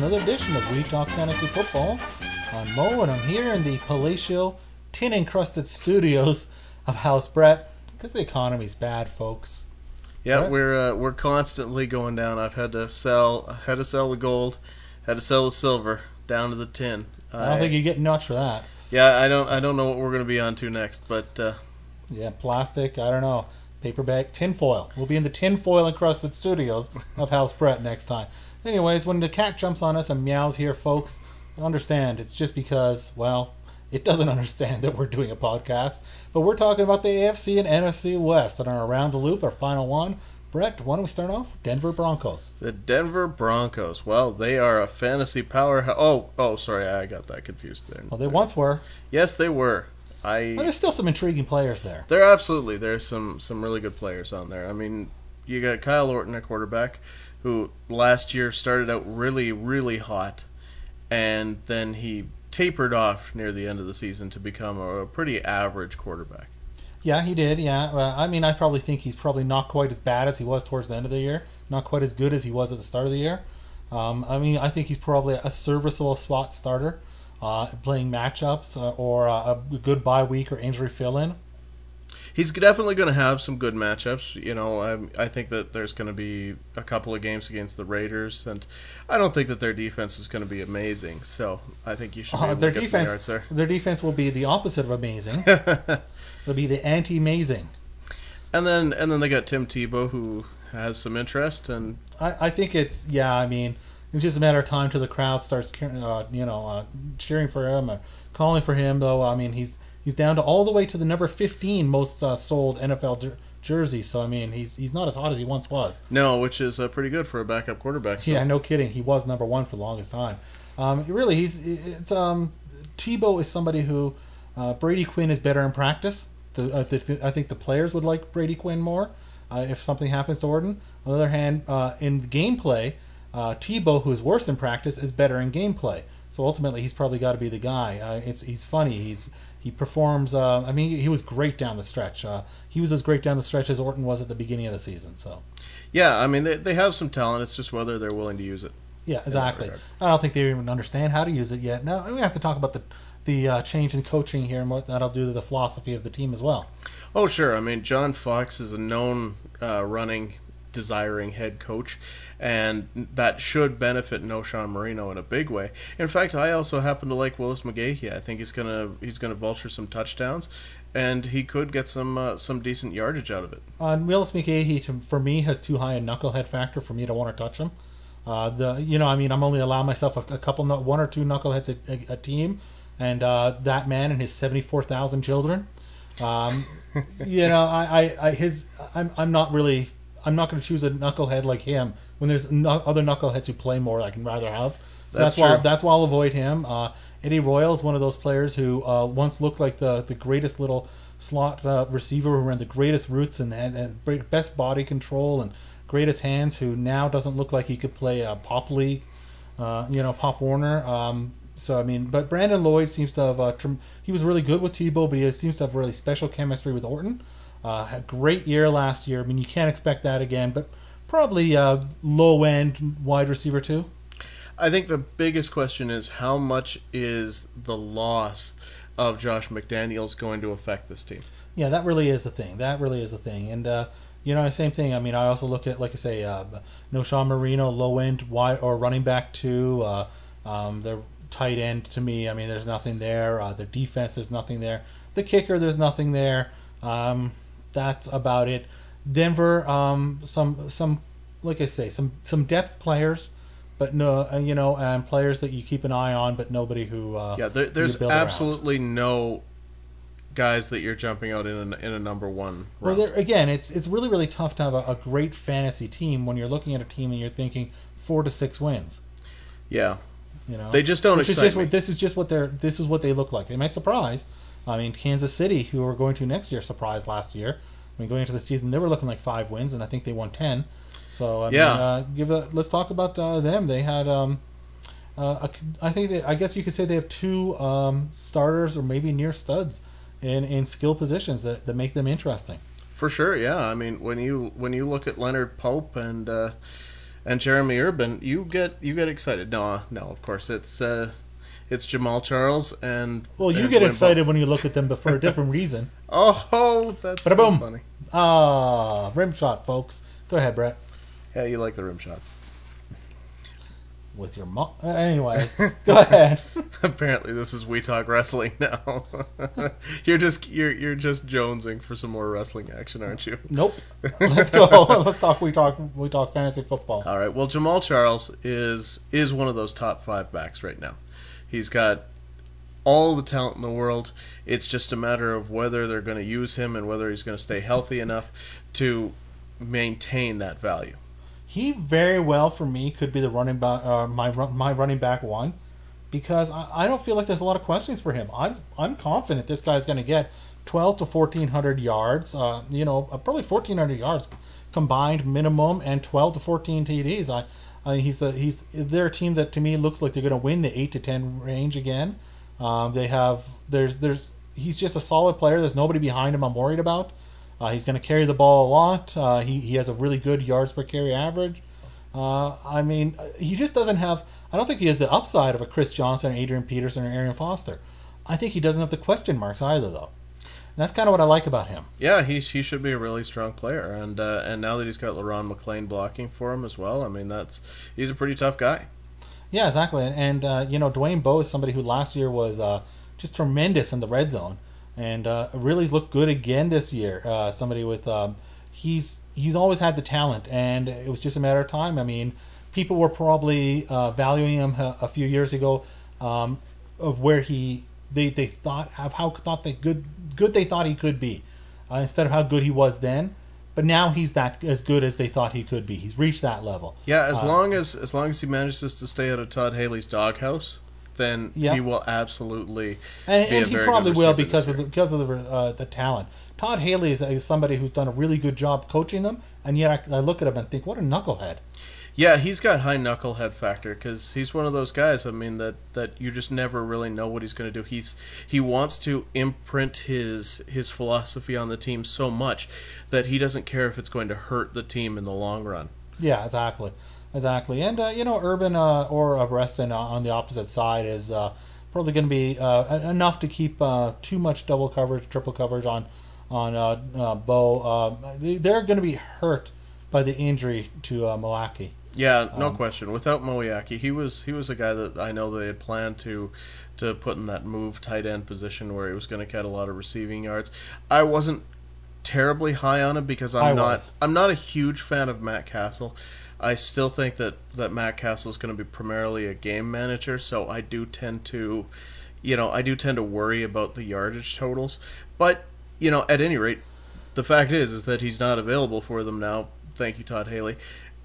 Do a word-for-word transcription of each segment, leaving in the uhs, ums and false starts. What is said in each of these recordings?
another edition of We Talk Fantasy Football. I'm Mo, and I'm here in the palatial, tin-encrusted studios of House Brett, because the economy's bad, folks. Yeah, Brett? we're uh, we're constantly going down. I've had to sell, had to sell the gold, had to sell the silver down to the tin. I don't think you're getting much for that. Yeah, I don't I don't know what we're going to be on to next, but uh, Yeah, plastic, I don't know. Paper bag, tinfoil. We'll be in the tinfoil encrusted studios of House Brett next time. Anyways, when the cat jumps on us and meows here, folks, understand it's just because, well, it doesn't understand that we're doing a podcast. But we're talking about the A F C and N F C West and our Around the Loop, our final one. Brett, why don't we start off? Denver Broncos. the Denver Broncos. Well, they are a fantasy powerhouse. Oh, oh, sorry, I got that confused there. Well, they once were. Yes, they were. I. But there's still some intriguing players there. There absolutely. There's some some really good players on there. I mean, you got Kyle Orton at quarterback, who last year started out really really hot, and then he tapered off near the end of the season to become a pretty average quarterback. Yeah, he did. Yeah, well, I mean, I probably think he's probably not quite as bad as he was towards the end of the year. Not quite as good as he was at the start of the year. Um, I mean, I think he's probably a serviceable spot starter, uh, playing matchups uh, or uh, a good bye week or injury fill-in. He's definitely going to have some good matchups. You know, I, I think that there's going to be a couple of games against the Raiders, and I don't think that their defense is going to be amazing. So I think you should be Uh, able their to get defense, some yards there. their defense will be the opposite of amazing. It'll be the anti-amazing. And then and then they got Tim Tebow, who has some interest, and I, I think it's yeah. I mean, it's just a matter of time till the crowd starts, uh, you know, uh, cheering for him or calling for him. Though I mean, he's he's down to all the way to the number fifteen most uh, sold N F L jer- jersey. So I mean, he's he's not as hot as he once was. no, which is uh, pretty good for a backup quarterback. Still. Yeah, no kidding. He was number one for the longest time. Um, really, he's it's um Tebow is somebody who uh, Brady Quinn is better in practice. The, uh, the, I think the players would like Brady Quinn more uh, if something happens to Orton. On the other hand, uh, in gameplay, uh, Tebow, who is worse in practice, is better in gameplay. So ultimately, he's probably got to be the guy. Uh, it's he's funny. He's he performs. Uh, I mean, he, he was great down the stretch. Uh, he was as great down the stretch as Orton was at the beginning of the season. So. Yeah, I mean they they have some talent. It's just whether they're willing to use it. Yeah, exactly. I don't think they even understand how to use it yet. Now we have to talk about the the uh, change in coaching here and what that'll do to the philosophy of the team as well. Oh, sure. I mean, John Fox is a known uh, running, desiring head coach, and that should benefit Noshawn Marino in a big way. In fact, I also happen to like Willis McGahee. I think he's gonna he's gonna vulture some touchdowns, and he could get some uh, some decent yardage out of it. Uh, Willis McGahee, to, for me, has too high a knucklehead factor for me to want to touch him. Uh, the you know, I mean, I'm only allowing myself a, a couple, one or two knuckleheads a, a, a team, and uh, that man and his seventy-four thousand children. Um, you know, I, I, I his I'm I'm not really I'm not going to choose a knucklehead like him when there's no, other knuckleheads who play more I can rather have. So That's that's, why true. that's why I'll avoid him. Uh, Eddie Royal is one of those players who uh, once looked like the the greatest little slot uh, receiver who ran the greatest routes and, and, and best body control and greatest hands, who now doesn't look like he could play uh, Pop League, uh, you know, Pop Warner. Um, so I mean, but Brandon Lloyd seems to have uh, tr- he was really good with Tebow, but he seems to have really special chemistry with Orton. Uh, had a great year last year. I mean, you can't expect that again, but probably uh, low end wide receiver too. I think the biggest question is how much is the loss of Josh McDaniels going to affect this team? Yeah, that really is the thing. That really is the thing. And uh, you know, same thing. I mean, I also look at, like I say, uh, Noshawn Marino, low end wide or running back too. Uh, um, their tight end to me, I mean, there's nothing there. Uh, their defense, there's nothing there. The kicker, there's nothing there. Um, that's about it. Denver, um, some some like I say, some some depth players, but no, uh, you know, and players that you keep an eye on, but nobody who uh, Yeah, there, who you there's build around. absolutely no guys that you're jumping out in a, in a number one Well, round. there, again, it's it's really really tough to have a, a great fantasy team when you're looking at a team and you're thinking four to six wins. Yeah, You know, they just don't Which is excite just me. what this is just what they're this is what they look like. They might surprise. I mean, Kansas City, who are going to next year, surprised last year. I mean, going into the season, they were looking like five wins, and I think they won ten. So I Yeah. mean, uh, give a, let's talk about uh, them. They had, um, uh, a, I think, they, I guess you could say they have two um, starters or maybe near studs in, in skill positions that, that make them interesting. For sure, yeah. I mean, when you when you look at Leonard Pope and uh, And Jeremy Urban, you get you get excited. No, no, of course it's uh, it's Jamal Charles and. Well, you and get Dwayne excited Bowe. when you look at them, but for a different reason. Oh, that's But so boom. funny. Ah, rim shot, folks. Go ahead, Brett. Yeah, you like the rim shots. With your mom. Uh, anyways, go ahead. Apparently, this is We Talk Wrestling now. you're just you're you're just jonesing for some more wrestling action, aren't you? Nope. Let's go. Let's talk. We talk. We talk fantasy football. All right. Well, Jamal Charles is is one of those top five backs right now. He's got all the talent in the world. It's just a matter of whether they're going to use him and whether he's going to stay healthy enough to maintain that value. He very well for me could be the running back, uh, my my running back one, because I, I don't feel like there's a lot of questions for him. I'm I'm confident this guy's going to get twelve to fourteen hundred yards. Uh, you know, uh, probably fourteen hundred yards combined minimum, and twelve to fourteen T Ds. I, I he's the he's they're a team that to me looks like they're going to win the eight to ten range again. Um, they have there's there's he's just a solid player. There's nobody behind him I'm worried about. Uh, he's going to carry the ball a lot. Uh, he, he has a really good yards per carry average. Uh, I mean, he just doesn't have. I don't think he has the upside of a Chris Johnson, Adrian Peterson, or Arian Foster. I think he doesn't have the question marks either, though. And that's kind of what I like about him. Yeah, he he should be a really strong player, and uh, and now that he's got LaRon McClain blocking for him as well, I mean that's he's a pretty tough guy. Yeah, exactly. And, and uh, you know, Dwayne Bowe is somebody who last year was uh, just tremendous in the red zone, and uh, really has looked good again this year. Uh, somebody with um, he's he's always had the talent, and it was just a matter of time. I mean, people were probably uh, valuing him a, a few years ago um, of where he they, they thought of how thought they good good they thought he could be uh, instead of how good he was then. But now he's that as good as they thought he could be. He's reached that level. Yeah, as Uh, long as as long as he manages to stay out of Todd Haley's doghouse, then Yep. he will absolutely And, be a and he very probably good will receiver because this of the, year. because of the uh, the talent. Todd Haley is, is somebody who's done a really good job coaching them, and yet I, I look at him and think, what a knucklehead. Yeah, he's got high knucklehead factor because he's one of those guys. I mean that, that you just never really know what he's going to do. He's he wants to imprint his his philosophy on the team so much that he doesn't care if it's going to hurt the team in the long run. Yeah, exactly, exactly. And uh, you know, Urban uh, or uh, Reston on the opposite side is uh, probably going to be uh, enough to keep uh, too much double coverage, triple coverage on on uh, uh, Bo. Uh, they, they're going to be hurt by the injury to uh, Milwaukee. Yeah, no Um, question. Without Moyaki, he was he was a guy that I know they had planned to to put in that move tight end position where he was going to get a lot of receiving yards. I wasn't terribly high on him because I'm I not was. I'm not a huge fan of Matt Castle. I still think that, that Matt Castle is going to be primarily a game manager, so I do tend to you know, I do tend to worry about the yardage totals. But, you know, at any rate, the fact is is that he's not available for them now. Thank you, Todd Haley.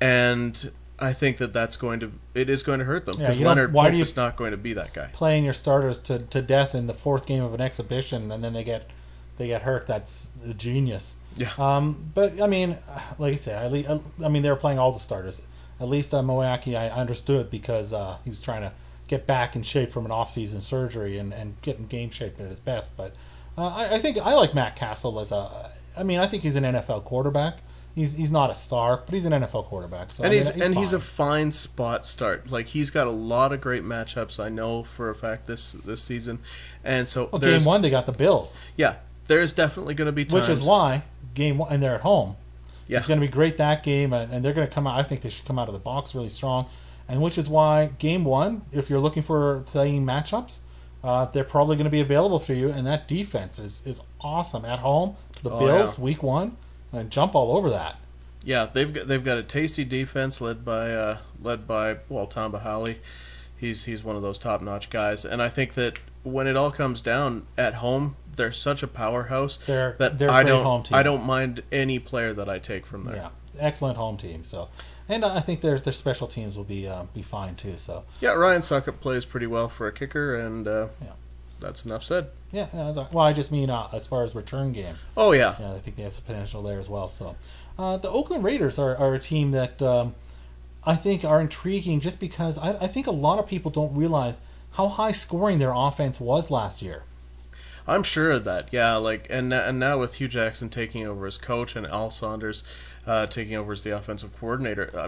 And I think that that's going to it is going to hurt them Yeah, because you don't- Leonard why Pope do you- is not going to be that guy. Playing your starters to, to death in the fourth game of an exhibition, and then they get they get hurt. That's a genius. Yeah. Um, but I mean, like I said, I, le- I mean they were playing all the starters. At least uh, Moaki, I understood because uh, he was trying to get back in shape from an off-season surgery and, and get in game shape at his best. But uh, I, I think I like Matt Castle as a. I mean, I think he's an N F L quarterback. He's he's not a star, but he's an N F L quarterback. So And I mean, he's, and he's a fine. fine spot start. Like he's got a lot of great matchups. I know for a fact this this season, and so Well, there's game one they got the Bills, yeah, there's definitely going to be times. which is why game one, and they're at home. Yeah. It's going to be great that game, and, and they're going to come out. I think they should come out of the box really strong, and which is why game one, if you're looking for playing matchups, uh, they're probably going to be available for you. And that defense is, is awesome at home to the Oh, Bills yeah. week one, and jump all over that. Yeah, they've got they've got a tasty defense led by uh, led by well Tom Bahali. He's he's one of those top notch guys, and I think that when it all comes down at home, they're such a powerhouse They're that they're a I great don't home team. I don't mind any player that I take from there. Yeah, excellent home team. So, and I think their their special teams will be uh, be fine too. So Yeah, Ryan Suckup plays pretty well for a kicker, and uh, Yeah. that's enough said. yeah, yeah, that's- well, I just mean uh, as far as return game. Oh yeah, Yeah, I think they have some potential there as well. So, uh, the Oakland Raiders are, are a team that um, I think are intriguing just because I, I think a lot of people don't realize how high scoring their offense was last year. I'm sure of that. Yeah, like and and now with Hugh Jackson taking over as coach and Al Saunders uh, taking over as the offensive coordinator, I mean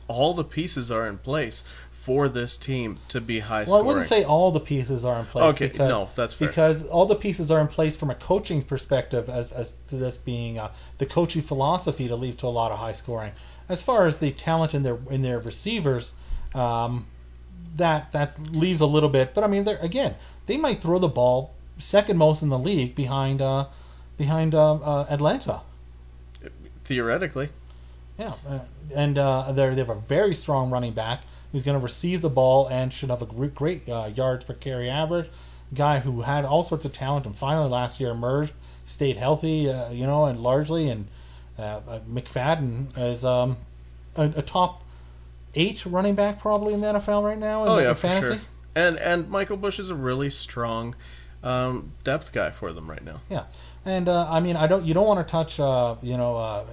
all the pieces are in place for this team to be high Well, scoring. I wouldn't say all the pieces are in place. Okay, because, no, that's fair. Because all the pieces are in place from a coaching perspective, as, as to this being uh, the coaching philosophy to lead to a lot of high scoring. As far as the talent in their in their receivers, um, that that leaves a little bit. But I mean, they're, again, they might throw the ball second most in the league behind uh, behind uh, uh, Atlanta. Theoretically. Yeah, uh, and uh, they they have a very strong running back who's going to receive the ball and should have a great, great uh, yards per carry average. Guy who had all sorts of talent and finally last year emerged, stayed healthy, uh, you know, and largely. And uh, uh, McFadden is um, a, a top eight running back probably in the N F L right now in, Oh the, yeah, in for fantasy. sure. And and Michael Bush is a really strong um, depth guy for them right now. Yeah, and uh, I mean, I don't. You don't want to touch, uh, you know, uh,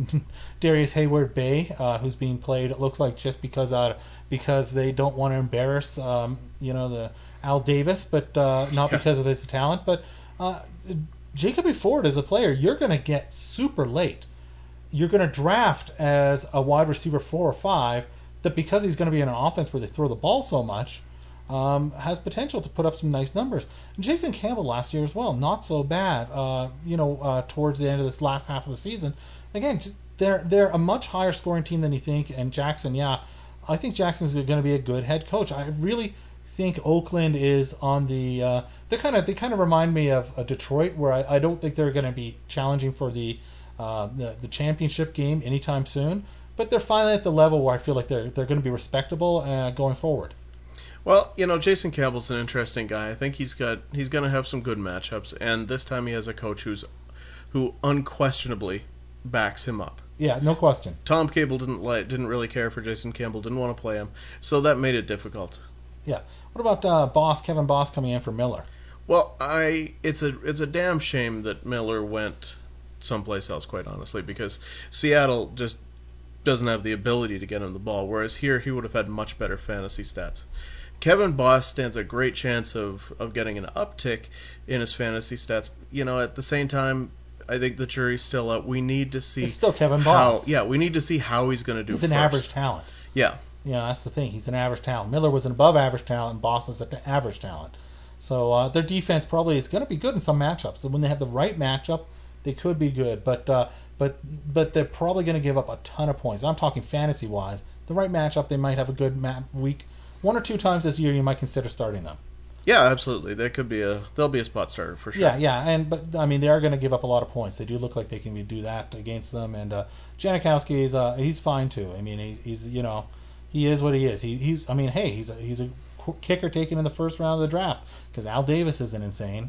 Darius Hayward Bay, uh, who's being played. It looks like just because uh, because they don't want to embarrass, um, you know, the Al Davis, but uh, not Yeah. because of his talent. But uh, Jacoby Ford as a player, you're going to get super late. You're going to draft as a wide receiver four or five. That because he's going to be in an offense where they throw the ball so much, um, has potential to put up some nice numbers. Jason Campbell last year as well, not so bad. Uh, you know, uh, towards the end of this last half of the season, again, they're they're a much higher scoring team than you think. And Jackson, yeah, I think Jackson's going to be a good head coach. I really think Oakland is on the. Uh, they kind of they kind of remind me of a Detroit, where I, I don't think they're going to be challenging for the, uh, the the championship game anytime soon. But they're finally at the level where I feel like they're they're going to be respectable uh, going forward. Well, you know, Jason Campbell's an interesting guy. I think he's got he's going to have some good matchups, and this time he has a coach who's who unquestionably backs him up. Yeah, no question. Tom Cable didn't like didn't really care for Jason Campbell, didn't want to play him, so that made it difficult. Yeah. What about uh, Boss Kevin Boss coming in for Miller? Well, I it's a it's a damn shame that Miller went someplace else, quite honestly, because Seattle just doesn't have the ability to get him the ball, whereas here he would have had much better fantasy stats. Kevin Boss stands a great chance of, of getting an uptick in his fantasy stats. You know, at the same time, I think the jury's still out. We need to see It's still Kevin how. Boss. Yeah, we need to see how he's going to do. He's an first. average talent. Yeah. Yeah, that's the thing. He's an average talent. Miller was an above average talent, and Boss is an average talent. So uh, their defense probably is going to be good in some matchups. And when they have the right matchup, they could be good. But uh, but but they're probably going to give up a ton of points. I'm talking fantasy wise. The right matchup, they might have a good map week. One or two times this year, you might consider starting them. Yeah, absolutely. That could be a they'll be a spot starter for sure. Yeah, yeah, and but I mean they are going to give up a lot of points. They do look like they can do that against them. And uh, Janikowski is uh, he's fine too. I mean he's, he's you know he is what he is. He, he's I mean hey he's a, he's a kicker taken in the first round of the draft because Al Davis isn't insane.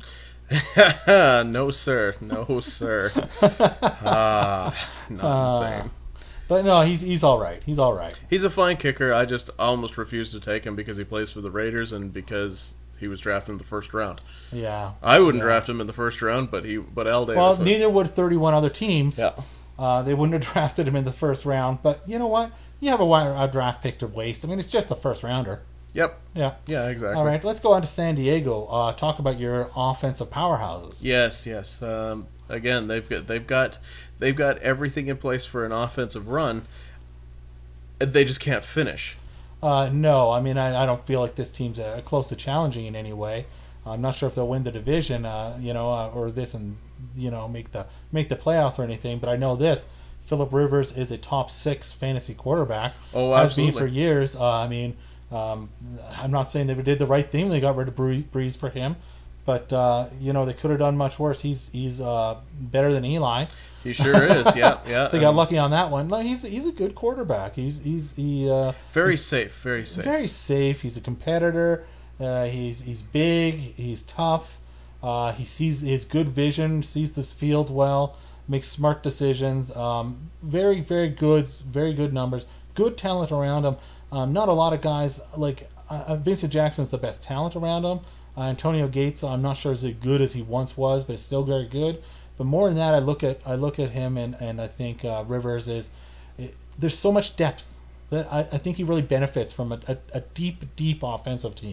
No sir, no sir. Ah, not Uh, insane. But no, he's he's all right. He's all right. He's a fine kicker. I just almost refused to take him because he plays for the Raiders and because he was drafted in the first round. Yeah. I wouldn't yeah. draft him in the first round, but he, but Al Davis. Well, would. neither would thirty-one other teams. Yeah. Uh, they wouldn't have drafted him in the first round. But you know what? You have a, a draft pick to waste. I mean, it's just the first rounder. Yep. Yeah. Yeah, exactly. All right, let's go on to San Diego. Uh, talk about your offensive powerhouses. Yes, yes. Um, again, they've got they've got they've got everything in place for an offensive run. They just can't finish. Uh, no, I mean I, I don't feel like this team's uh, close to challenging in any way. I'm not sure if they'll win the division, uh, you know, uh, or this and you know make the make the playoffs or anything. But I know this: Philip Rivers is a top six fantasy quarterback. Oh, has absolutely. been for years. Uh, I mean, um, I'm not saying they did the right thing when they got rid of Breeze for him, but uh, you know they could have done much worse. He's he's uh, better than Eli. He sure is. Yeah, yeah. They got lucky on that one. No, he's he's a good quarterback. He's he's he uh, very he's safe. Very safe. Very safe. He's a competitor. Uh, he's he's big. He's tough. Uh, he sees his good vision. Sees this field well. Makes smart decisions. Um, very very good. Very good numbers. Good talent around him. Um, not a lot of guys like uh, Vincent Jackson's the best talent around him. Uh, Antonio Gates, I'm not sure is as good as he once was, but is still very good. But more than that, I look at I look at him and, and I think uh, Rivers is it, there's so much depth that I, I think he really benefits from a, a, a deep deep offensive team.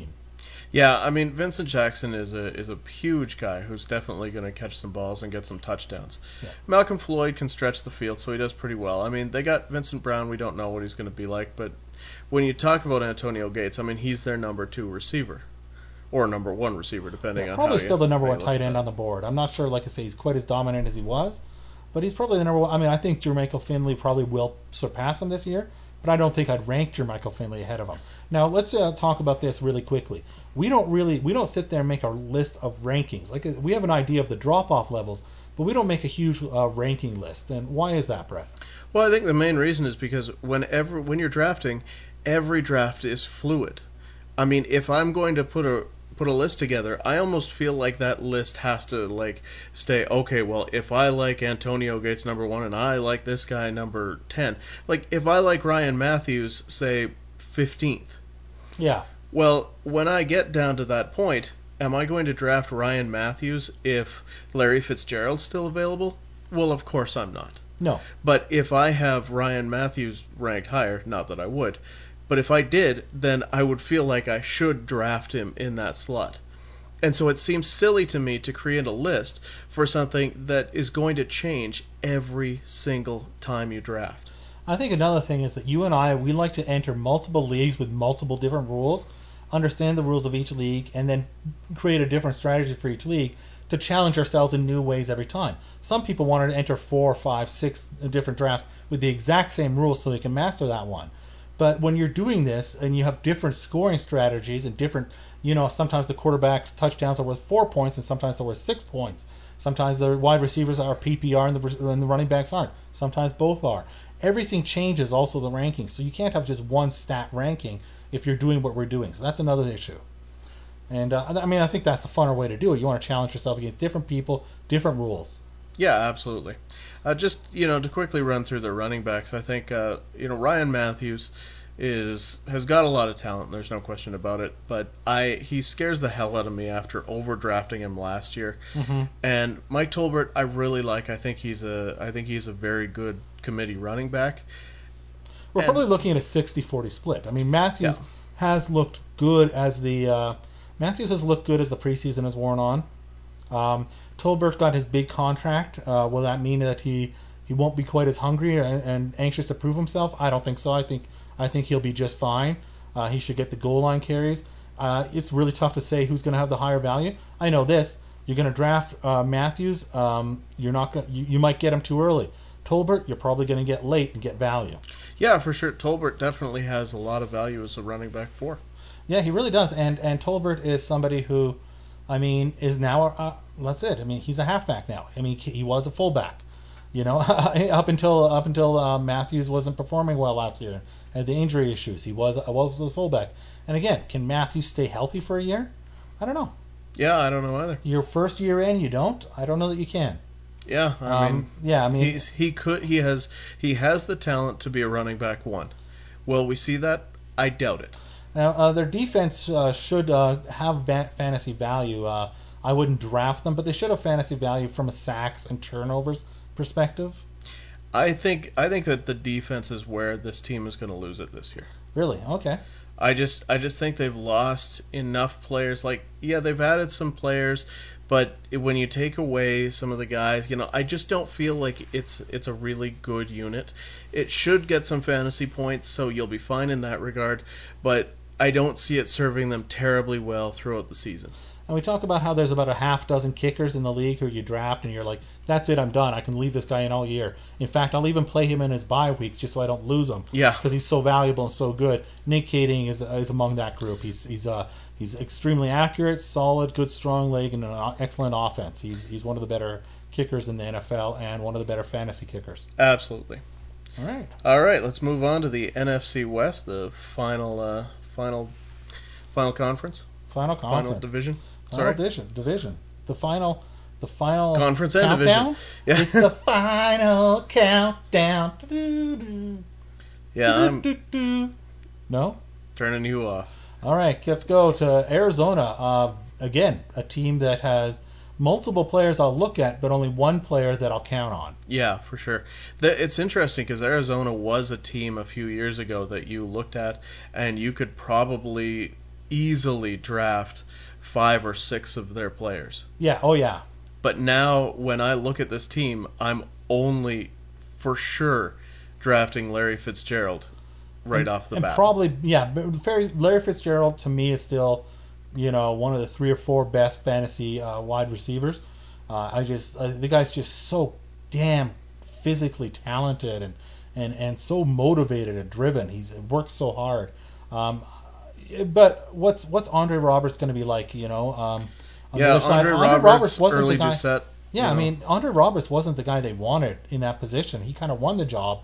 Yeah, I mean Vincent Jackson is a is a huge guy who's definitely going to catch some balls and get some touchdowns. Yeah. Malcolm Floyd can stretch the field, so he does pretty well. I mean, they got Vincent Brown. We don't know what he's going to be like, but when you talk about Antonio Gates, I mean he's their number two receiver or number one receiver, depending Yeah, on probably how still you, the number how one you look tight at end that. on the board. I'm not sure, like I say, he's quite as dominant as he was, but he's probably the number one. I mean, I think Jermichael Finley probably will surpass him this year, but I don't think I'd rank Jermichael Finley ahead of him. Now, let's uh, talk about this really quickly. We don't really, we don't sit there and make a list of rankings. Like uh, we have an idea of the drop-off levels, but we don't make a huge uh, ranking list. And why is that, Brett? Well, I think the main reason is because whenever when you're drafting, every draft is fluid. I mean, if I'm going to put a put a list together, I almost feel like that list has to like stay okay. Well, if I like Antonio Gates number one and I like this guy number ten, like if I like Ryan Matthews, say fifteenth. Yeah. Well, when I get down to that point, am I going to draft Ryan Matthews if Larry Fitzgerald's still available? Well, of course I'm not. No. But if I have Ryan Matthews ranked higher, not that I would, but if I did, then I would feel like I should draft him in that slot. And so it seems silly to me to create a list for something that is going to change every single time you draft. I think another thing is that you and I, we like to enter multiple leagues with multiple different rules, understand the rules of each league, and then create a different strategy for each league to challenge ourselves in new ways every time. Some people want to enter four, five, six different drafts with the exact same rules so they can master that one. But when you're doing this and you have different scoring strategies and different, you know, sometimes the quarterback's touchdowns are worth four points and sometimes they're worth six points. Sometimes the wide receivers are P P R and the, and the running backs aren't. Sometimes both are. Everything changes, also the rankings. So you can't have just one stat ranking if you're doing what we're doing. So that's another issue. And uh, I mean, I think that's the funner way to do it. You want to challenge yourself against different people, different rules. Yeah, absolutely. Uh, just you know, to quickly run through the running backs, I think uh, you know Ryan Matthews is has got a lot of talent. There's no question about it. But I he scares the hell out of me after overdrafting him last year. Mm-hmm. And Mike Tolbert, I really like. I think he's a I think he's a very good committee running back. We're And, probably looking at a sixty forty split. I mean, Matthews yeah. has looked good as the uh, Matthews has looked good as the preseason has worn on. Um, Tolbert got his big contract. Uh, will that mean that he, he won't be quite as hungry and, and anxious to prove himself? I don't think so. I think I think he'll be just fine. Uh, he should get the goal line carries. Uh, it's really tough to say who's going to have the higher value. I know this. You're going to draft uh, Matthews. Um, you're not going. You, you might get him too early. Tolbert, you're probably going to get late and get value. Yeah, for sure. Tolbert definitely has a lot of value as a running back four. Yeah, he really does. And and Tolbert is somebody who, I mean, is now uh, that's it. I mean, he's a halfback now. I mean, he was a fullback. You know, up until up until uh, Matthews wasn't performing well last year, had the injury issues. He was was a fullback. And again, can Matthews stay healthy for a year? I don't know. Yeah, I don't know either. Your first year in, you don't. I don't know that you can. Yeah, I Um, mean, yeah, I mean, he's he could he has he has the talent to be a running back one. Will we see that? I doubt it. now uh, their defense uh, should uh, have va- fantasy value. Uh, I wouldn't draft them, but they should have fantasy value from a sacks and turnovers perspective. I think I think that the defense is where this team is going to lose it this year. Really? Okay. I just I just think they've lost enough players. Like, yeah, they've added some players, but when you take away some of the guys, you know, I just don't feel like it's it's a really good unit. It should get some fantasy points, so you'll be fine in that regard, but I don't see it serving them terribly well throughout the season. And we talk about how there's about a half dozen kickers in the league who you draft and you're like, that's it, I'm done. I can leave this guy in all year. In fact, I'll even play him in his bye weeks just so I don't lose him. Yeah. Because he's so valuable and so good. Nick Kading is is among that group. He's he's uh he's extremely accurate, solid, good, strong leg, and an excellent offense. He's he's one of the better kickers in the N F L and one of the better fantasy kickers. Absolutely. All right. All right, let's move on to the N F C West, the final uh, final final conference, Final conference. final division. Final Sorry, division. Division. The final. The final conference and countdown. division. Yeah. It's the final countdown. Do-do-do. Yeah, I'm Do-do-do. No. turning you off. All right. Let's go to Arizona. Uh, again, a team that has multiple players I'll look at, but only one player that I'll count on. Yeah, for sure. The, it's interesting because Arizona was a team a few years ago that you looked at and you could probably easily draft five or six of their players. Yeah. Oh yeah. But now, when I look at this team, I'm only for sure drafting Larry Fitzgerald right and, off the and bat. probably, yeah, but Larry Fitzgerald to me is still, you know, one of the three or four best fantasy uh, wide receivers. Uh, I just, uh, the guy's just so damn physically talented and, and, and so motivated and driven. He's works so hard. Um, but what's what's Andre Roberts going to be like? You know, um, on yeah, the other side, Andre, Andre Roberts, Roberts wasn't early the guy. Doucette, Yeah, I you know. mean, Andre Roberts wasn't the guy they wanted in that position. He kind of won the job.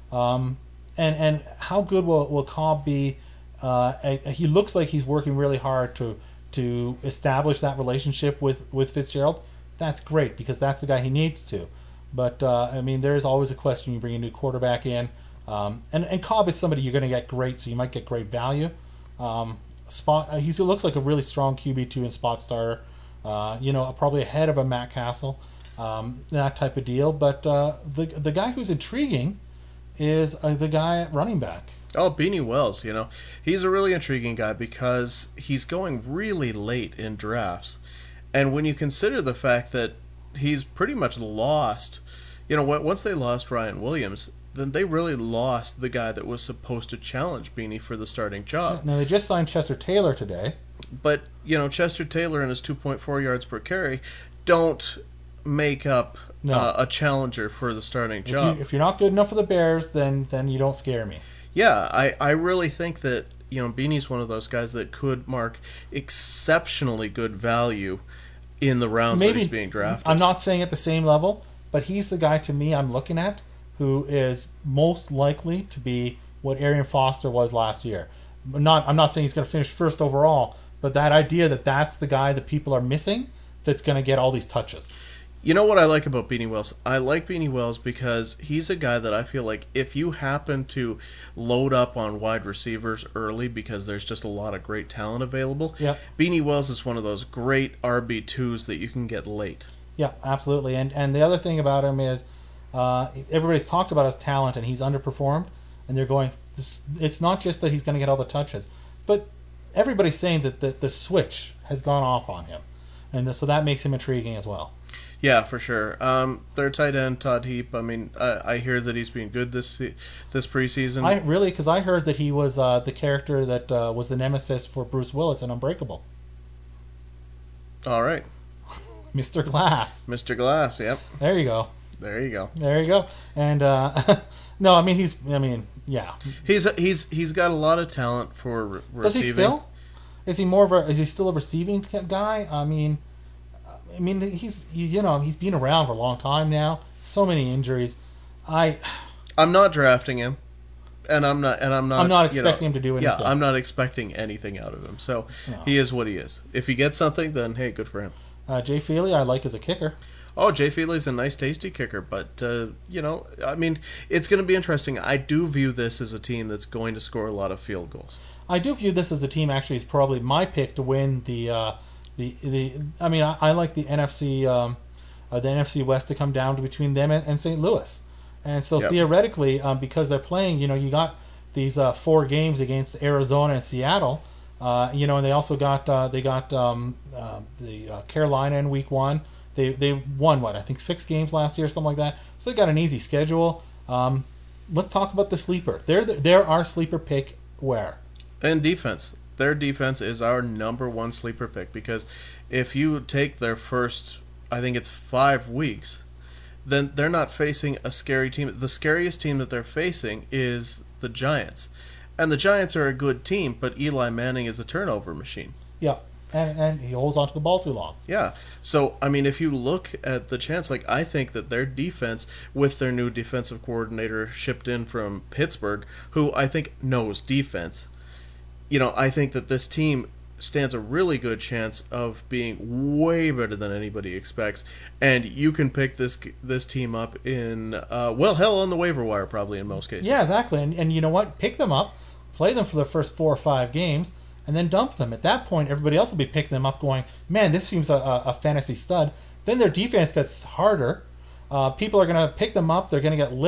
Um, and and how good will will Cobb be? Uh, he looks like he's working really hard to to establish that relationship with with Fitzgerald. That's great because that's the guy he needs to. But uh, I mean, there is always a question. You bring a new quarterback in, um, and and Cobb is somebody you're going to get great, so you might get great value. Um, spot, he looks like a really strong Q B two and spot starter. Uh, you know, probably ahead of a Matt Castle, um, that type of deal. But uh, the the guy who's intriguing is uh, the guy at running back. Oh, Beanie Wells, you know, he's a really intriguing guy because he's going really late in drafts. And when you consider the fact that he's pretty much lost, you know, once they lost Ryan Williams, then they really lost the guy that was supposed to challenge Beanie for the starting job. Now, they just signed Chester Taylor today. But, you know, Chester Taylor and his two point four yards per carry don't make up No. uh, a challenger for the starting If, job. you, if you're not good enough for the Bears, then then you don't scare me. Yeah, I, I really think that, you know, Beanie's one of those guys that could mark exceptionally good value in the rounds Maybe that he's being drafted. I'm not saying at the same level, but he's the guy to me I'm looking at who is most likely to be what Arian Foster was last year. Not I'm not saying he's going to finish first overall, but that idea that that's the guy that people are missing that's going to get all these touches. You know what I like about Beanie Wells? I like Beanie Wells because he's a guy that I feel like if you happen to load up on wide receivers early because there's just a lot of great talent available, Yep. Beanie Wells is one of those great R B twos that you can get late. Yeah, absolutely. And and the other thing about him is uh, everybody's talked about his talent and he's underperformed, and they're going. This, it's not just that he's going to get all the touches, but everybody's saying that the, the switch has gone off on him, and so that makes him intriguing as well. Yeah, for sure. Um, their tight end Todd Heap. I mean, I, I hear that he's been good this this preseason. I really because I heard that he was uh, the character that uh, was the nemesis for Bruce Willis in Unbreakable. All right, Mister Glass. Mister Glass. Yep. There you go. There you go. There you go. And uh, no, I mean he's. I mean, yeah. He's he's he's got a lot of talent for re- receiving. Does he still? Is he more of a? Is he still a receiving guy? I mean, I mean he's you know he's been around for a long time now. So many injuries. I. I'm not drafting him, and I'm not and I'm not. I'm not expecting you know, him to do anything. Yeah, I'm not expecting anything out of him. So No. he is what he is. If he gets something, then hey, good for him. Uh, Jay Feely, I like as a kicker. Oh, Jay Feely's a nice, tasty kicker, but, uh, you know, I mean, it's going to be interesting. I do view this as a team that's going to score a lot of field goals. I do view this as the team actually is probably my pick to win the uh, the the. I mean, I, I like the N F C um, uh, the N F C West to come down to between them and, and Saint Louis, and so Yep. theoretically, um, because they're playing, you know, you got these uh, four games against Arizona and Seattle, uh, you know, and they also got uh, they got um, uh, the uh, Carolina in week one. They they won what I think six games last year, something like that. So they got an easy schedule. Um, let's talk about the sleeper. They're the, they're our sleeper pick. Where? And defense. Their defense is our number one sleeper pick because if you take their first, I think it's five weeks, then they're not facing a scary team. The scariest team that they're facing is the Giants. And the Giants are a good team, but Eli Manning is a turnover machine. Yeah, and, and he holds onto the ball too long. Yeah. So, I mean, if you look at the chance, like, I think that their defense, with their new defensive coordinator shipped in from Pittsburgh, who I think knows defense, you know, I think that this team stands a really good chance of being way better than anybody expects. And you can pick this this team up in, uh, well, hell, on the waiver wire, probably, in most cases. Yeah, exactly. And, and you know what? Pick them up, play them for the first four or five games, and then dump them. At that point, everybody else will be picking them up going, man, this team's a, a, a fantasy stud. Then their defense gets harder. Uh, people are going to pick them up. They're going to get lit up.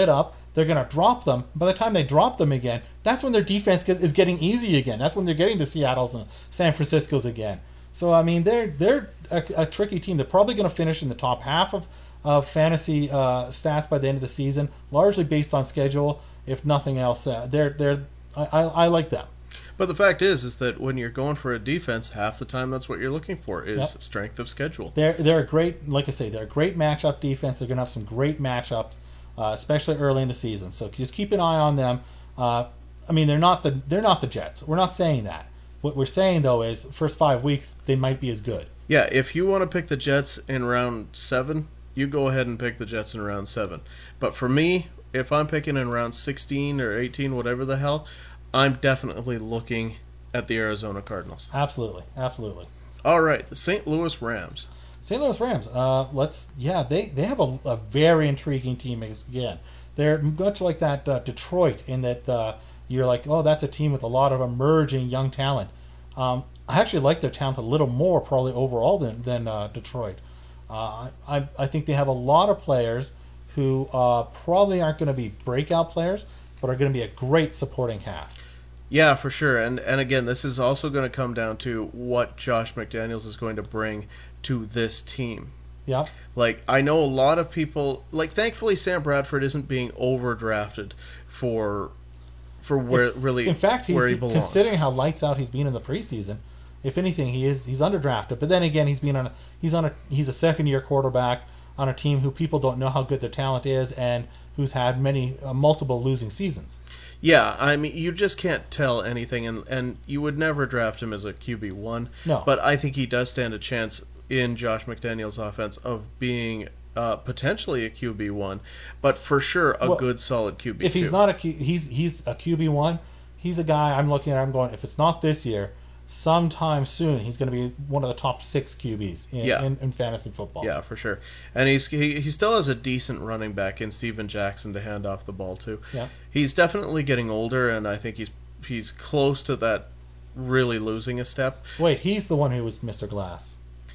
they're going to drop them. By the time they drop them again, that's when their defense gets, is getting easy again. That's when they're getting the Seattles and San Franciscos again. So I mean, they're they're a, a tricky team. They're probably going to finish in the top half of of fantasy uh, stats by the end of the season, largely based on schedule, if nothing else. Uh, they're they're I, I, I like them. But the fact is, is that when you're going for a defense, half the time that's what you're looking for is Yep. strength of schedule. They're they're a great, like I say, they're a great matchup defense. They're going to have some great matchups, uh, especially early in the season. So just keep an eye on them. Uh, I mean, they're not the they're not the Jets. We're not saying that. What we're saying though is, first five weeks they might be as good. Yeah, if you want to pick the Jets in round seven, you go ahead and pick the Jets in round seven. But for me, if I'm picking in round sixteen or eighteen, whatever the hell, I'm definitely looking at the Arizona Cardinals. Absolutely, absolutely. All right, the Saint Louis Rams. Saint Louis Rams. Uh, let's yeah, they they have a, a very intriguing team again. They're much like that uh, Detroit in that uh, you're like, oh, that's a team with a lot of emerging young talent. Um, I actually like their talent a little more probably overall than than uh, Detroit. Uh, I I think they have a lot of players who uh, probably aren't going to be breakout players, but are going to be a great supporting cast. Yeah, for sure. And and again, this is also going to come down to what Josh McDaniels is going to bring to this team. Yeah. Like, I know a lot of people, like, thankfully Sam Bradford isn't being overdrafted for for where If- really in fact, he's where he be- belongs. considering how lights out he's been in the preseason. If anything, he is he's underdrafted. But then again, he's been on a, he's on a he's a second year quarterback on a team who people don't know how good their talent is and who's had many uh, multiple losing seasons. Yeah, I mean, you just can't tell anything, and, and you would never draft him as a Q B one. No. But I think he does stand a chance in Josh McDaniels' offense of being uh, potentially a Q B one, but for sure a Well, good solid Q B two. If he's not a Q, he's he's a Q B one. He's a guy I'm looking at. I'm going. If it's not this year, sometime soon he's going to be one of the top six Q Bs in, Yeah. in, in fantasy football. Yeah, for sure. And he's he, he still has a decent running back in Steven Jackson to hand off the ball to. Yeah. He's definitely getting older, and I think he's he's close to that really losing a step. Wait, he's the one who was Mister Glass.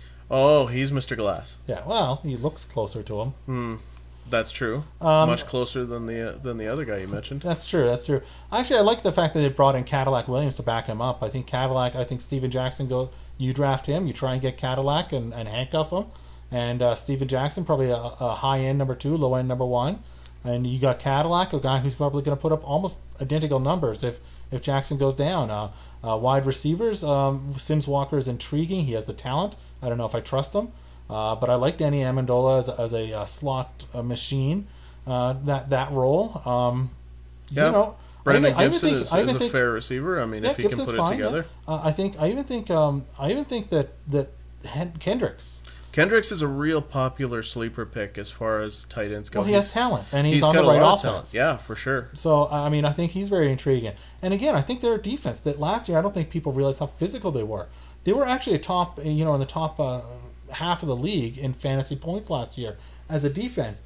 Oh, he's Mister Glass. Yeah. Well, he looks closer to him. Hmm, that's true. Um, Much closer than the uh, than the other guy you mentioned. That's true. That's true. Actually, I like the fact that they brought in Cadillac Williams to back him up. I think Cadillac. I think Steven Jackson go. You draft him. You try and get Cadillac and, and handcuff him. And uh, Steven Jackson probably a, a high end number two, low end number one. And you got Cadillac, a guy who's probably going to put up almost identical numbers if if Jackson goes down. Uh, uh, wide receivers. Um, Sims Walker is intriguing. He has the talent. I don't know if I trust him. Uh, but I like Danny Amendola as, as a uh, slot uh, machine. Uh, that that role. Um, Yeah. You know, Brandon I even, Gibson I even is, think, I is even a think, fair receiver. I mean, yeah, if he can Gibson's put it fine, together. yeah. Uh, I think I even think um, I even think that that Hen- Kendricks. Kendricks is a real popular sleeper pick as far as tight ends go. Well, he He's- has talent and he's, he's on got the a right lot of talent. offense. Yeah, for sure. So I mean, I think he's very intriguing. And again, I think their defense. That last year, I don't think people realized how physical they were. They were actually a top, you know, in the top uh, half of the league in fantasy points last year as a defense.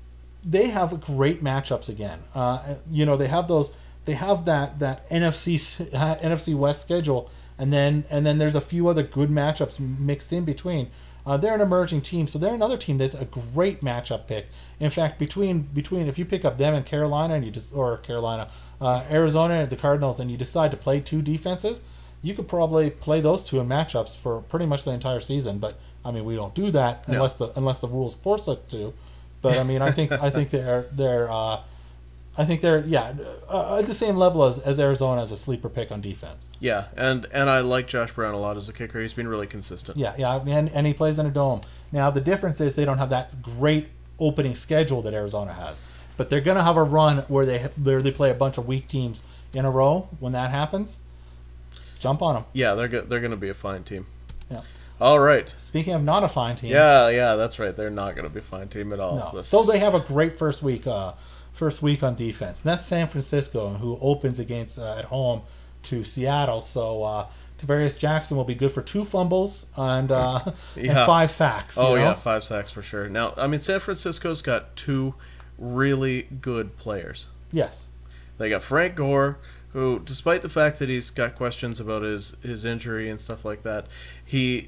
They have great matchups again. Uh, you know, they have those. They have that that N F C uh, N F C West schedule, and then and then there's a few other good matchups mixed in between. Uh, they're an emerging team, so they're another team that's a great matchup pick. In fact, between between if you pick up them and Carolina and you just or Carolina, uh, Arizona and the Cardinals, and you decide to play two defenses, you could probably play those two in matchups for pretty much the entire season. But I mean, we don't do that No. unless the unless the rules force us to. But I mean, I think I think they're they're uh, I think they're yeah uh, at the same level as, as Arizona as a sleeper pick on defense. Yeah, and and I like Josh Brown a lot as a kicker. He's been really consistent. Yeah, yeah, and, and he plays in a dome. Now the difference is they don't have that great opening schedule that Arizona has, but they're gonna have a run where they where they play a bunch of weak teams in a row. When that happens, jump on them. Yeah, they're go- they're going to be a fine team. Yeah. All right. Speaking of not a fine team, Yeah, yeah, that's right. They're not going to be a fine team at all. no, The so they have a great first week. Uh, first week on defense. And that's San Francisco, who opens against uh, at home to Seattle. So uh, Tavarius Jackson will be good for two fumbles and uh, Yeah. and five sacks. Oh you know? yeah, five sacks for sure. Now, I mean, San Francisco's got two really good players. Yes. They got Frank Gore, who, despite the fact that he's got questions about his, his injury and stuff like that, he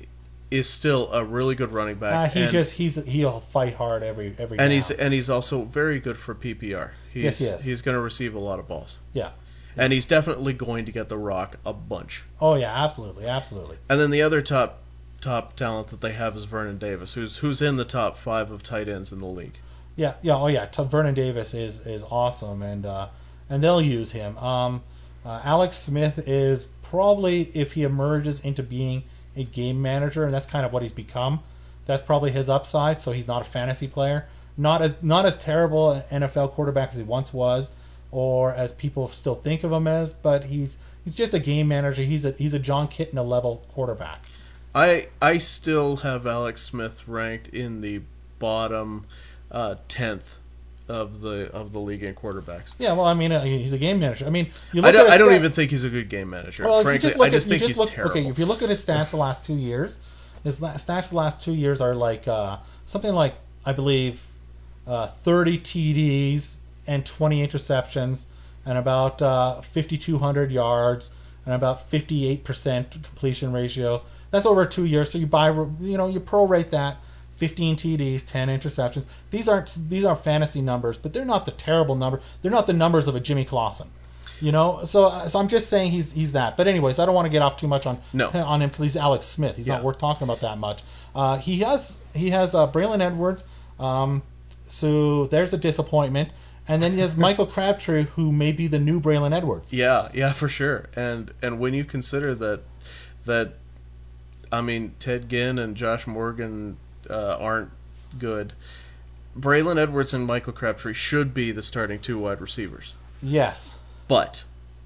is still a really good running back. Uh, he and, just he's he'll fight hard every every. And down. he's and he's also very good for P P R. He's, yes, he is. He's going to receive a lot of balls. Yeah. And he's definitely going to get the rock a bunch. Oh yeah, absolutely, absolutely. And then the other top top talent that they have is Vernon Davis, who's who's in the top five of tight ends in the league. Yeah, yeah, oh yeah. T- Vernon Davis is is awesome, and uh, and they'll use him. Um, uh, Alex Smith is probably, if he emerges into being a game manager, and that's kind of what he's become, that's probably his upside. So he's not a fantasy player, not as not as terrible an N F L quarterback as he once was, or as people still think of him as, but he's he's just a game manager. He's a he's a John Kitna level quarterback. I I still have Alex Smith ranked in the bottom uh, tenth of the of the league in quarterbacks. Yeah, well, I mean, uh, he's a game manager. I mean, you I look don't, at I don't stat- even think he's a good game manager. Well, Frankly, just I just at, think just he's look, terrible. Okay, if you look at his stats the last two years, his la- stats the last two years are like uh, something like, I believe, uh, thirty T Ds and twenty interceptions and about uh, fifty-two hundred yards and about fifty-eight percent completion ratio. That's over two years. So you buy, you know, you prorate that. fifteen T Ds, ten interceptions. These aren't these are fantasy numbers, but they're not the terrible number. They're not the numbers of a Jimmy Clausen. You know, so so I'm just saying he's he's that. But anyways, I don't want to get off too much on no. on him because he's Alex Smith. He's yeah. not worth talking about that much. Uh, he has he has uh, Braylon Edwards. Um, so there's a disappointment. And then he has Michael Crabtree, who may be the new Braylon Edwards. Yeah, yeah, for sure. And and when you consider that that I mean Ted Ginn and Josh Morgan uh, aren't good, Braylon Edwards and Michael Crabtree should be the starting two wide receivers. Yes. But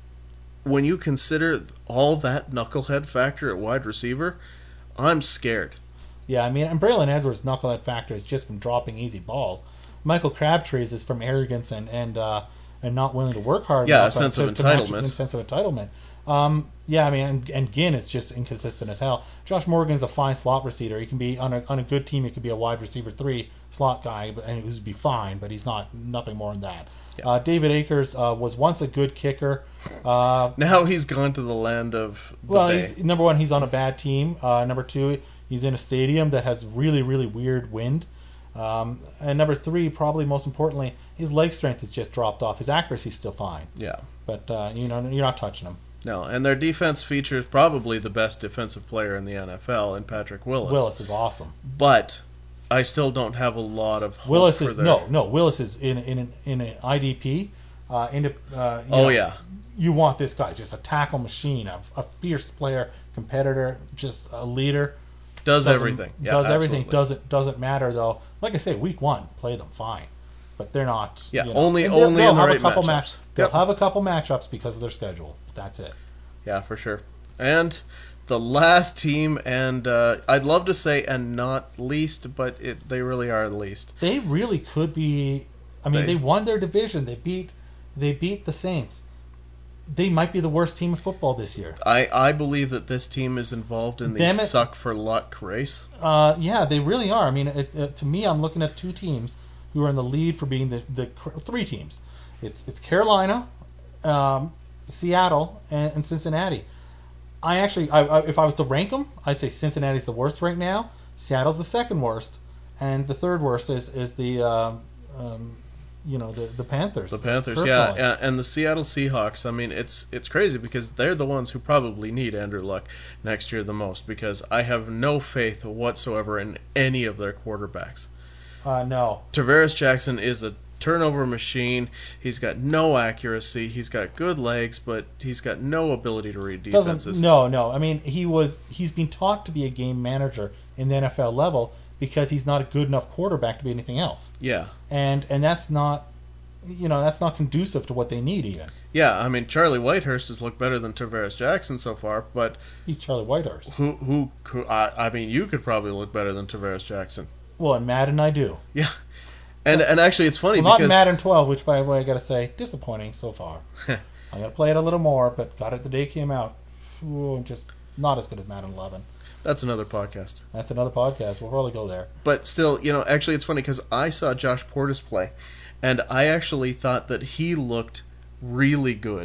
when you consider all that knucklehead factor at wide receiver, I'm scared. Yeah, I mean, and Braylon Edwards' knucklehead factor is just from dropping easy balls. Michael Crabtree's is from arrogance and and uh, and not willing to work hard. Yeah, enough a sense to, of to match entitlement. A sense of entitlement. Um, yeah, I mean, and, and Ginn is just inconsistent as hell. Josh Morgan's a fine slot receiver. He can be on a on a good team. He could be a wide receiver three slot guy, but, and he'd be fine. But he's not nothing more than that. Yeah. Uh, David Akers uh, was once a good kicker. Uh, now he's gone to the land of the well, Bay. he's, number one, he's on a bad team. Uh, number two, he's in a stadium that has really really weird wind. Um, and number three, probably most importantly, his leg strength has just dropped off. His accuracy's still fine. Yeah. But uh, you know, you're not touching him. No, and their defense features probably the best defensive player in the N F L in Patrick Willis. Willis is awesome. But I still don't have a lot of hope Willis for is their... no, no. Willis is in in an, in an I D P. Uh, into, uh, you oh know, yeah. You want this guy, just a tackle machine, a, a fierce player, competitor, just a leader. Does Doesn't- everything. Yeah, does absolutely. everything. Doesn't doesn't matter though. Like I say, week one, play them fine, but they're not. Yeah, you know, only- and they'll- only they'll in the have right a couple matchups. match. They'll Yep. have a couple matchups because of their schedule. That's it. Yeah, for sure. And the last team, and uh, I'd love to say and not least, but it, they really are the least. They really could be. I mean, They- they, won their division. They beat they beat the Saints. They might be the worst team of football this year. I, I believe that this team is involved in the Damn it. suck for luck race. Uh, yeah, they really are. I mean, it, it, to me, I'm looking at two teams who are in the lead for being the, the three teams. It's it's Carolina, um, Seattle, and, and Cincinnati. I actually, I, I, if I was to rank them, I'd say Cincinnati's the worst right now. Seattle's the second worst, and the third worst is is the um, um, you know the the Panthers. The Panthers, Personally. yeah, yeah, and the Seattle Seahawks. I mean, it's it's crazy because they're the ones who probably need Andrew Luck next year the most because I have no faith whatsoever in any of their quarterbacks. Uh, no. Tavares Jackson is a turnover machine. He's got no accuracy. He's got good legs, but he's got no ability to read defenses. Doesn't no no. I mean, he was he's been taught to be a game manager in the N F L level because he's not a good enough quarterback to be anything else. Yeah. And and that's not you know that's not conducive to what they need even. Yeah, I mean Charlie Whitehurst has looked better than Tavares Jackson so far, but He's Charlie Whitehurst. who who, who I, I mean you could probably look better than Tavares Jackson. Well, in Madden I do. Yeah. And and actually it's funny Well, not because Madden twelve, which by the way I gotta say disappointing so far. I'm gonna play it a little more, but got it the day it came out. Ooh, just not as good as Madden eleven. That's another podcast. That's another podcast. We'll probably go there. But still, you know, actually it's funny because I saw Josh Portis play, and I actually thought that he looked really good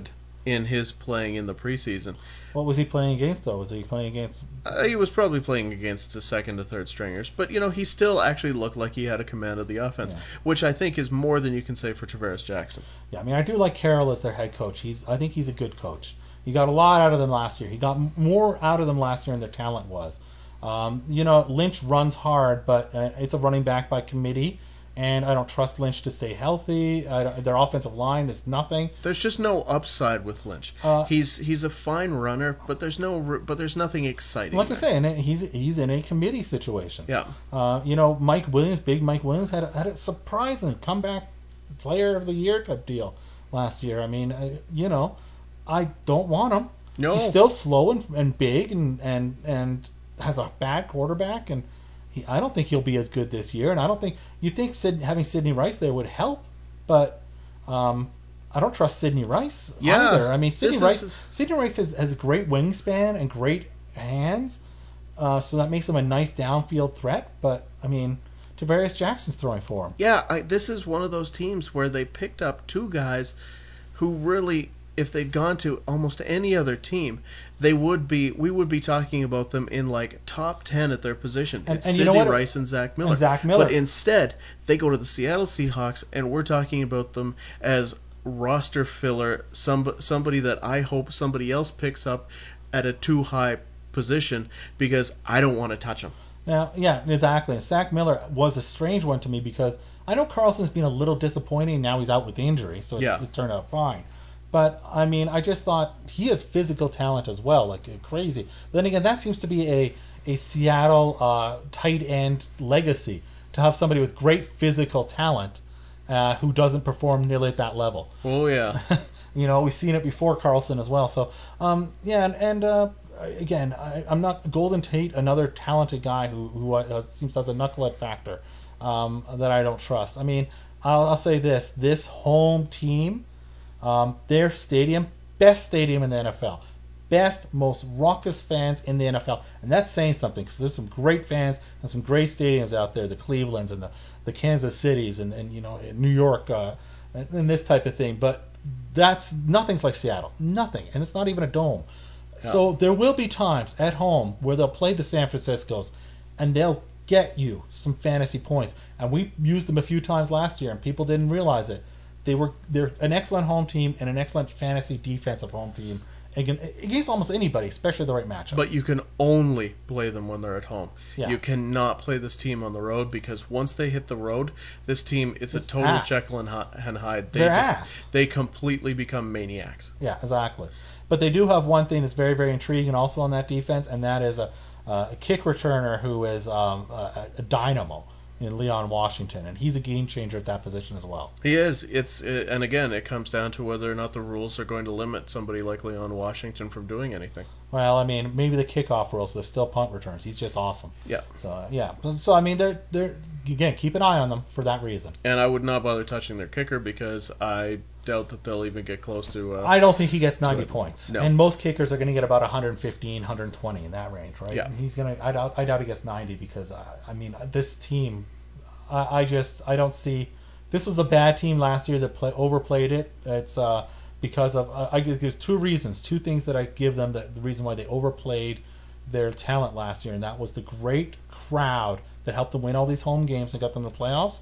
in his playing in the preseason. What was he playing against, though? Was he playing against... Uh, he was probably playing against the second to third stringers, but, you know, he still actually looked like he had a command of the offense, Yeah. which I think is more than you can say for Tavares Jackson. Yeah, I mean, I do like Carroll as their head coach. He's, I think he's a good coach. He got a lot out of them last year. He got m- more out of them last year than their talent was. Um, you know, Lynch runs hard, but uh, it's a running back by committee, and I don't trust Lynch to stay healthy. I don't- their offensive line is nothing. There's just no upside with Lynch. Uh, he's he's a fine runner, but there's no r- but there's nothing exciting. Like I there. say, and he's he's in a committee situation. Yeah. Uh, you know, Mike Williams, big Mike Williams, had a, had a surprising comeback player of the year type deal last year. I mean, uh, you know, I don't want him. No. He's still slow and, and big and, and and has a bad quarterback, and he, I don't think he'll be as good this year. And I don't think you think Sid, having Sidney Rice there would help, but um, I don't trust Sidney Rice Yeah, either. I mean, Sidney this Rice is- Sidney Rice has, has a great wingspan and great hands, uh, so that makes him a nice downfield threat. But I mean, Tavares Jackson's throwing for him. Yeah, I, this is one of those teams where they picked up two guys who really, if they'd gone to almost any other team, they would be. We would be talking about them in like top ten at their position. And- it's and you Sidney know what? Rice and Zach Miller. And Zach Miller. But instead, they go to the Seattle Seahawks, and we're talking about them as roster filler. Some somebody that I hope somebody else picks up at a too high position because I don't want to touch them. Now, yeah, exactly. And Zach Miller was a strange one to me because I know Carlson's been a little disappointing. Now he's out with injury, so it's, Yeah. it's turned out fine. But I mean, I just thought he has physical talent as well, like uh, crazy. Then again, that seems to be a a Seattle uh, tight end legacy to have somebody with great physical talent uh, who doesn't perform nearly at that level. Oh yeah. You know, we've seen it before Carlson as well. So, um, yeah, and, and uh, again, I, I'm not Golden Tate, another talented guy who who uh, seems to have a knucklehead factor um, that I don't trust. I mean, I'll, I'll say this: this home team, um, their stadium, best stadium in the N F L, best, most raucous fans in the N F L, and that's saying something because there's some great fans and some great stadiums out there, the Clevelands and the the Kansas Cities and, and you know New York uh, and, and this type of thing, but that's nothing's like Seattle, nothing, and it's not even a dome. Yeah. So there will be times at home where they'll play the San Franciscos, and they'll get you some fantasy points. And we used them a few times last year, and people didn't realize it. They were they're an excellent home team and an excellent fantasy defensive home team against, against almost anybody, especially the right matchup. But you can only play them when they're at home. Yeah. You cannot play this team on the road because once they hit the road, this team it's, It's a total ass. Jekyll and Hy- and Hyde. They They're just ass. they completely become maniacs. Yeah, exactly. But they do have one thing that's very, very intriguing also on that defense, and that is a, a kick returner who is um, a, a dynamo in Leon Washington, and he's a game changer at that position as well. He is. It's it, and again, it comes down to whether or not the rules are going to limit somebody like Leon Washington from doing anything. Well, I mean, maybe the kickoff rules, but still punt returns. He's just awesome. Yeah. So yeah. So I mean, they're they're again keep an eye on them for that reason. And I would not bother touching their kicker because I doubt that they'll even get close to. Uh, I don't think he gets ninety Good. points, No. and most kickers are going to get about one fifteen, one twenty in that range, right? Yeah. He's gonna. I doubt. I doubt he gets ninety because I, I mean this team. I, I just I don't see. This was a bad team last year that play, overplayed it. It's uh, because of uh, I give there's two reasons, two things that I give them that the reason why they overplayed their talent last year, and that was the great crowd that helped them win all these home games and got them to the playoffs,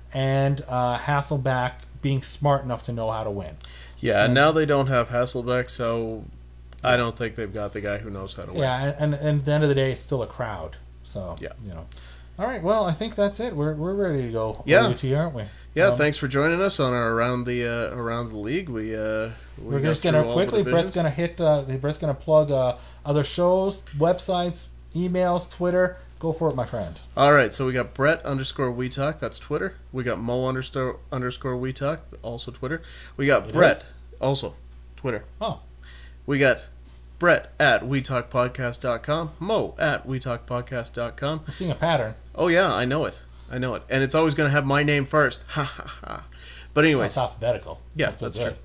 and uh, Hasselback being smart enough to know how to win. yeah. and- Now they don't have Hasselbeck, so I don't think they've got the guy who knows how to win. Yeah, and, and, and at the end of the day, it's still a crowd. So, Yeah. you know. All right, well, I think that's it. We're we're ready to go. Yeah. O U T, aren't we? Yeah, Um, thanks for joining us on our around the uh, around the league. We uh, we We're got just through gonna all the quickly. Brett's divisions. gonna hit. Uh, Brett's gonna plug uh, other shows, websites, emails, Twitter. Go for it, my friend. All right, so we got Brett underscore We Talk, that's Twitter. We got Mo underscore underscore We Talk, also Twitter. We got It Brett, is? also Twitter. Oh, We got Brett at we talk podcast dot com, Mo at we talk podcast dot com. I'm seeing a pattern. Oh yeah, I know it, I know it, and it's always gonna have my name first. Ha ha ha. But Oh, anyways, it's alphabetical. Yeah, That feels that's good. true.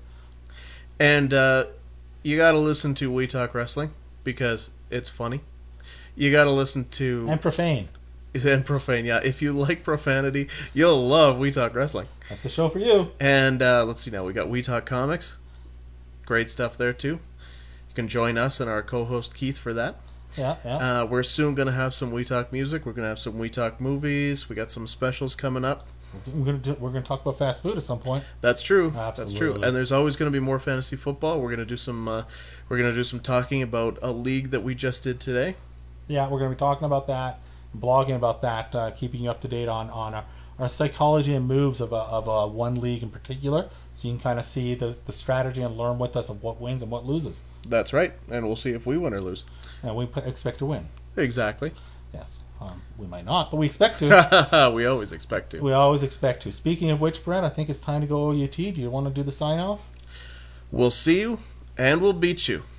And uh, you got to listen to We Talk Wrestling because it's funny. You got to listen to And profane. and profane. Yeah, if you like profanity, you'll love We Talk Wrestling. That's the show for you. And uh, let's see now, we got We Talk Comics. Great stuff there too. You can join us and our co-host Keith for that. Yeah, yeah. Uh, we're soon going to have some We Talk music. We're going to have some We Talk movies. We got some specials coming up. We're gonna do, we're gonna talk about fast food at some point. That's true. Absolutely. That's true. And there's always going to be more fantasy football. We're going to do some. Uh, we're going to do some talking about a league that we just did today. Yeah, we're gonna be talking about that, blogging about that, uh, keeping you up to date on on our, our psychology and moves of a, of a one league in particular, so you can kind of see the the strategy and learn with us of what wins and what loses. That's right. And we'll see if we win or lose. And we p- expect to win. Exactly. Yes. Um, we might not, but we expect to. We always expect to. We always expect to. Speaking of which, Brett, I think it's time to go O U T. Do you want to do the sign off? We'll see you, and we'll beat you.